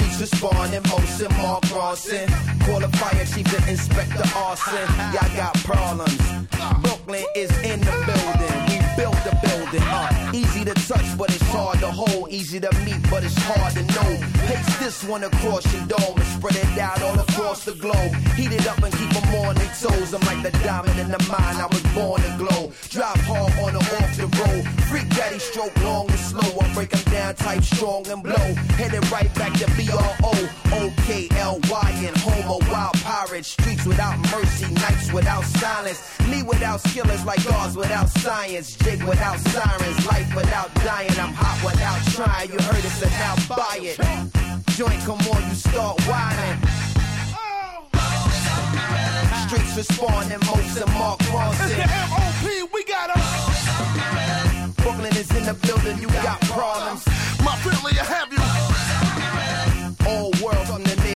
Streets responding, motion, Mark Ronson. Call the fire chief and Inspector Arson. Y'all got problems. Brooklyn is in the building. We built the building. Easy to touch, but it's hard to hold. Easy to meet, but it's hard to know. Paste this one across your dome and spread it out all across the globe. Heat it up and keep them on their toes. I'm like the diamond in the mine. I was born to glow. Drop hard on or off the road. Freak daddy stroke long and slow. I break them down type strong and blow. Headed right back to BRO. OKLY and Homo. Wild pirate. Streets without mercy. Nights without silence. Me without skill is like Oz without science. Jake without sirens. Life without dying. I'm hot without trying. You heard it, so now buy it. Joint, come on, you start whining. Streets responding, most and Mark Ronson. It's the MOP, we got 'em. Brooklyn is in the building, you got problems. My family, I have